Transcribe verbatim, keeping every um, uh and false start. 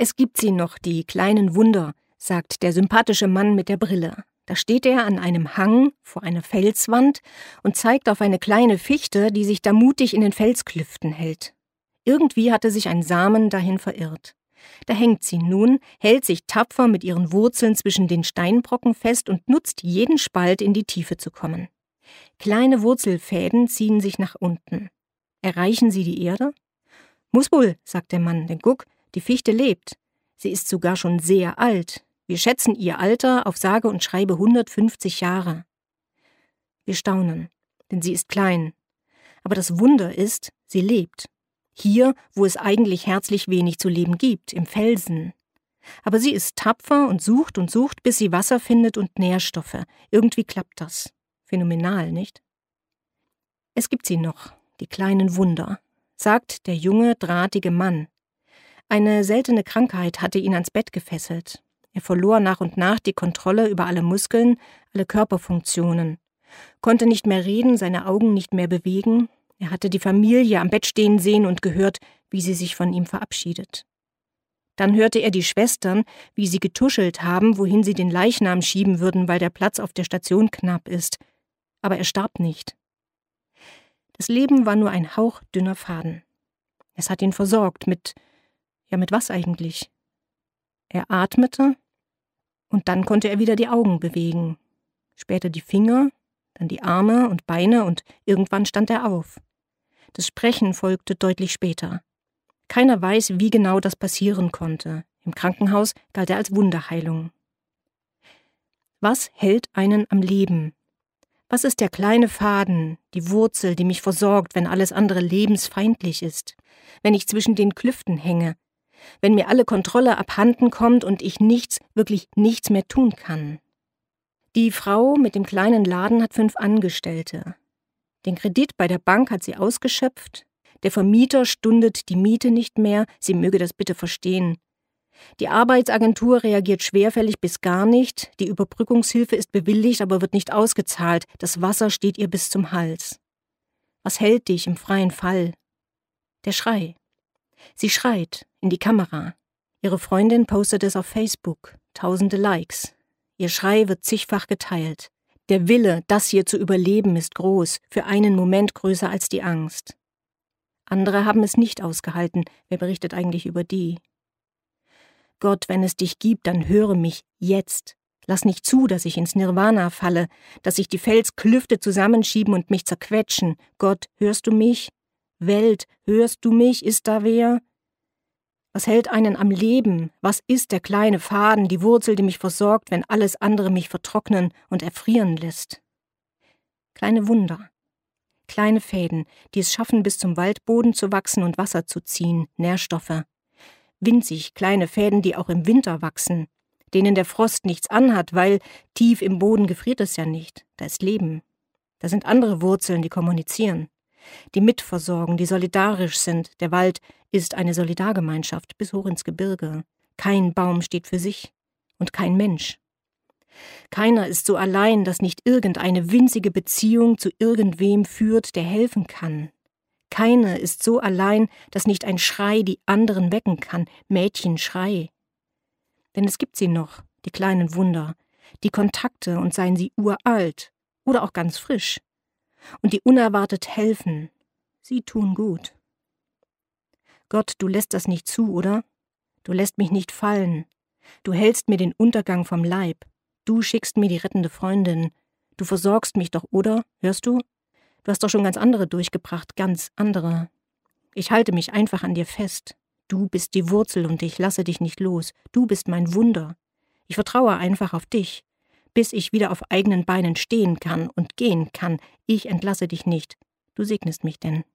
Es gibt sie noch, die kleinen Wunder, sagt der sympathische Mann mit der Brille. Da steht er an einem Hang vor einer Felswand und zeigt auf eine kleine Fichte, die sich da mutig in den Felsklüften hält. Irgendwie hatte sich ein Samen dahin verirrt. Da hängt sie nun, hält sich tapfer mit ihren Wurzeln zwischen den Steinbrocken fest und nutzt jeden Spalt, in die Tiefe zu kommen. Kleine Wurzelfäden ziehen sich nach unten. Erreichen sie die Erde? Muss wohl, sagt der Mann, denn guck, die Fichte lebt. Sie ist sogar schon sehr alt. Wir schätzen ihr Alter auf sage und schreibe hundertfünfzig Jahre. Wir staunen, denn sie ist klein. Aber das Wunder ist, sie lebt. Hier, wo es eigentlich herzlich wenig zu leben gibt, im Felsen. Aber sie ist tapfer und sucht und sucht, bis sie Wasser findet und Nährstoffe. Irgendwie klappt das. Phänomenal, nicht? Es gibt sie noch, die kleinen Wunder, sagt der junge, drahtige Mann. Eine seltene Krankheit hatte ihn ans Bett gefesselt. Er verlor nach und nach die Kontrolle über alle Muskeln, alle Körperfunktionen, konnte nicht mehr reden, seine Augen nicht mehr bewegen. Er hatte die Familie am Bett stehen sehen und gehört, wie sie sich von ihm verabschiedet. Dann hörte er die Schwestern, wie sie getuschelt haben, wohin sie den Leichnam schieben würden, weil der Platz auf der Station knapp ist. Aber er starb nicht. Das Leben war nur ein hauchdünner Faden. Es hat ihn versorgt mit, ja mit was eigentlich? Er atmete und dann konnte er wieder die Augen bewegen. Später die Finger, dann die Arme und Beine und irgendwann stand er auf. Das Sprechen folgte deutlich später. Keiner weiß, wie genau das passieren konnte. Im Krankenhaus galt er als Wunderheilung. Was hält einen am Leben? Was ist der kleine Faden, die Wurzel, die mich versorgt, wenn alles andere lebensfeindlich ist? Wenn ich zwischen den Klüften hänge? Wenn mir alle Kontrolle abhanden kommt und ich nichts, wirklich nichts mehr tun kann? Die Frau mit dem kleinen Laden hat fünf Angestellte. Den Kredit bei der Bank hat sie ausgeschöpft. Der Vermieter stundet die Miete nicht mehr, sie möge das bitte verstehen. Die Arbeitsagentur reagiert schwerfällig bis gar nicht, die Überbrückungshilfe ist bewilligt, aber wird nicht ausgezahlt, das Wasser steht ihr bis zum Hals. Was hält dich im freien Fall? Der Schrei. Sie schreit in die Kamera. Ihre Freundin postet es auf Facebook, tausende Likes. Ihr Schrei wird zigfach geteilt. Der Wille, das hier zu überleben, ist groß, für einen Moment größer als die Angst. Andere haben es nicht ausgehalten. Wer berichtet eigentlich über die? Gott, wenn es dich gibt, dann höre mich jetzt. Lass nicht zu, dass ich ins Nirvana falle, dass sich die Felsklüfte zusammenschieben und mich zerquetschen. Gott, hörst du mich? Welt, hörst du mich? Ist da wer? Was hält einen am Leben? Was ist der kleine Faden, die Wurzel, die mich versorgt, wenn alles andere mich vertrocknen und erfrieren lässt? Kleine Wunder. Kleine Fäden, die es schaffen, bis zum Waldboden zu wachsen und Wasser zu ziehen, Nährstoffe. Winzig kleine Fäden, die auch im Winter wachsen, denen der Frost nichts anhat, weil tief im Boden gefriert es ja nicht. Da ist Leben. Da sind andere Wurzeln, die kommunizieren, die mitversorgen, die solidarisch sind. Der Wald ist eine Solidargemeinschaft bis hoch ins Gebirge. Kein Baum steht für sich und kein Mensch. Keiner ist so allein, dass nicht irgendeine winzige Beziehung zu irgendwem führt, der helfen kann. Keine ist so allein, dass nicht ein Schrei die anderen wecken kann. Mädchen, schrei. Denn es gibt sie noch, die kleinen Wunder, die Kontakte, und seien sie uralt oder auch ganz frisch. Und die unerwartet helfen. Sie tun gut. Gott, du lässt das nicht zu, oder? Du lässt mich nicht fallen. Du hältst mir den Untergang vom Leib. Du schickst mir die rettende Freundin. Du versorgst mich doch, oder? Hörst du? Du hast doch schon ganz andere durchgebracht, ganz andere. Ich halte mich einfach an dir fest. Du bist die Wurzel und ich lasse dich nicht los. Du bist mein Wunder. Ich vertraue einfach auf dich, bis ich wieder auf eigenen Beinen stehen kann und gehen kann. Ich entlasse dich nicht. Du segnest mich denn.